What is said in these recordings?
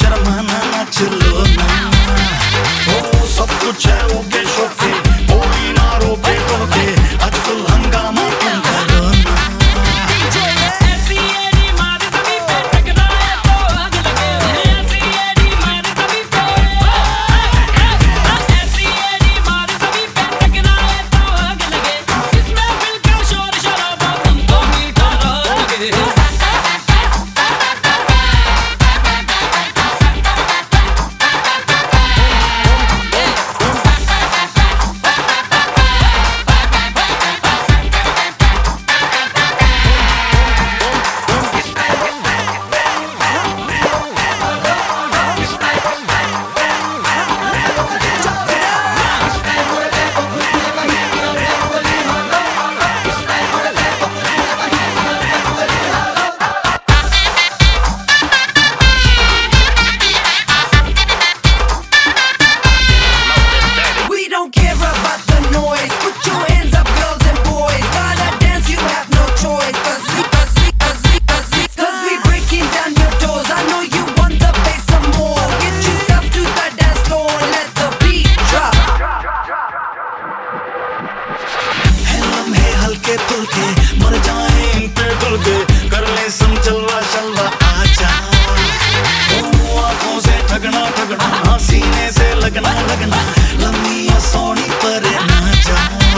शर्माना नाच लो ना, ओ सब कुछ है ओके शोके, कोई ना रोके टोके, आज फुल हंगामा तुम करो ना। ऐसी एडी मार सभी पे टकराए तो आग लगे, ऐसी एडी मार सभी पे, ऐसी एडी मार सभी पे टकराए तो आग लगे, इसमें दिल का शोर शराबा तुमको मीठा राग लगे। हल्के फुल्के मर जाए इन पे डुल के, कर ले सम चलवा चलवा आजा, आंखों से ठगना ठगना, सीने से लगना लगना, लम्बी या सोनी पर ना जा।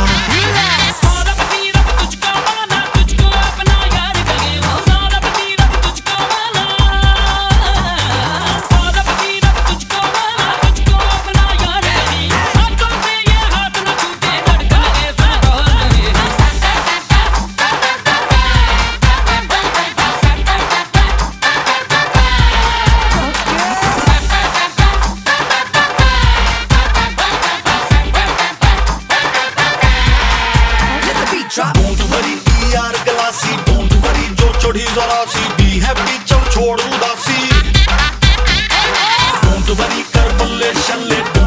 Don't worry यार गलासी, don't worry जो चढ़ी जरा सी, be happy चल छोड़ उदासी, don't worry कर बल्ले शल्ले।